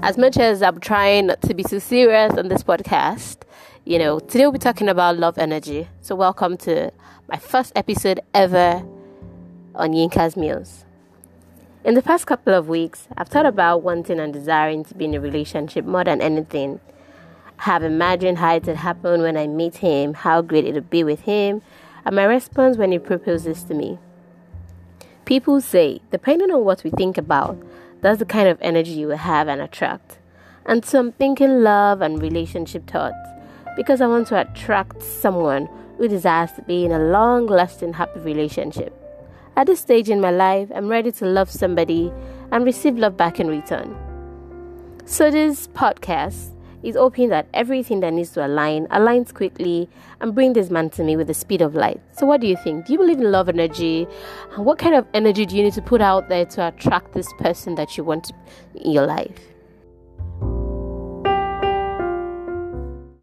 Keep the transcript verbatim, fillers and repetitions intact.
as much as I'm trying not to be too serious on this podcast, you know, today we'll be talking about love energy. So welcome to my first episode ever on Yinka's Meals. In the past couple of weeks, I've thought about wanting and desiring to be in a relationship more than anything. I have imagined how it would happen when I meet him, how great it would be with him, and my response when he proposes to me. People say, depending on what we think about, that's the kind of energy you will have and attract. And so I'm thinking love and relationship thoughts because I want to attract someone who desires to be in a long-lasting, happy relationship. At this stage in my life, I'm ready to love somebody and receive love back in return. So this podcast is hoping that everything that needs to align, aligns quickly and bring this man to me with the speed of light. So what do you think? Do you believe in love energy? And what kind of energy do you need to put out there to attract this person that you want in your life?